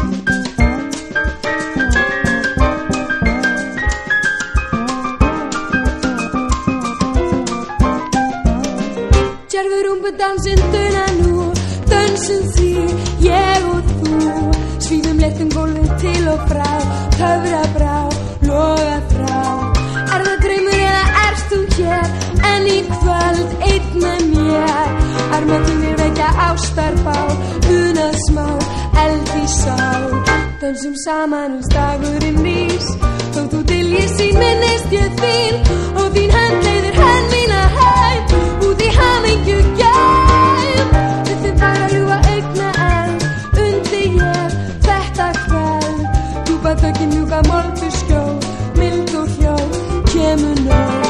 Sérðu rúmbudansinn duna nú, dönsum því ég og þú, svífum léttum gólfið til og frá, töfra brá, loga frá. Er það draumur eða erst þú hér, en í kvöld einn með mér? Armarnir vekja ástarbál, unað smá, eld í sál. Dönsum saman dagurinn rís, þó þú dyljist sín minnist ég þín, og þín hönd leiðir hönd mína heim, út í hamingju gæm. Við þau bara ljúfa augna eld, undir ég þetta kvöld. Djúpa þögin mjúka morgunskjól, mild og hljóð, kemur nótt.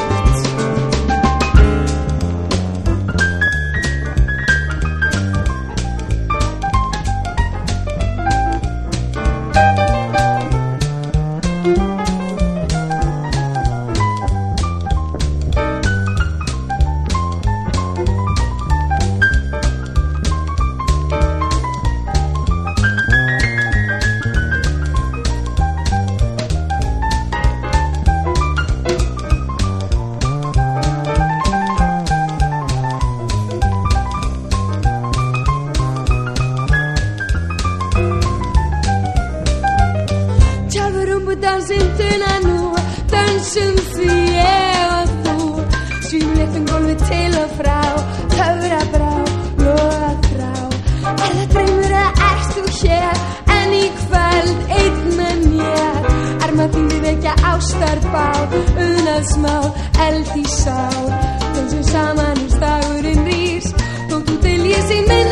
Dansinn duna nú, dönsum því ég og þú, svífum léttum gólfið til og frá, töfra brá, loga frá. Er það draumur eða erst þú hér, en í kvöld einn með mér? Armarnir vekja ástarbál, unað smá, eld í sál. Dönsum saman dagurinn rís, þó þú dyljist sín